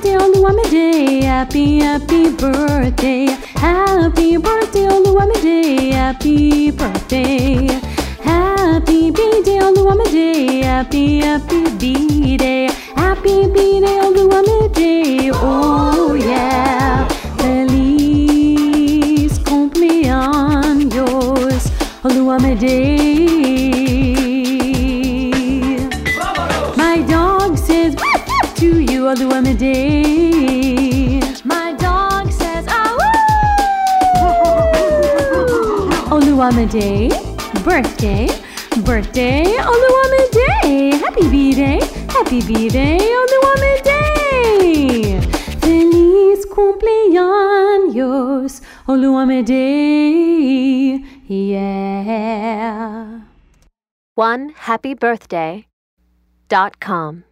birthday, Oluwamide. Happy, happy birthday. Happy birthday, Oluwamide. Happy birthday. Happy B-Day, Oluwamide. Happy, happy B-Day. Happy B-Day, Oluwamide. Oh yeah. Feliz cumpleaños, Oluwamide. My dog says to you, Oluwamide. My dog says Oluwamide. Birthday, birthday, Oluwamide. Happy B-Day, happy B-Day, Oluwamide. Feliz cumpleaños, Oluwamide. Yeah. OneHappyBirthday.com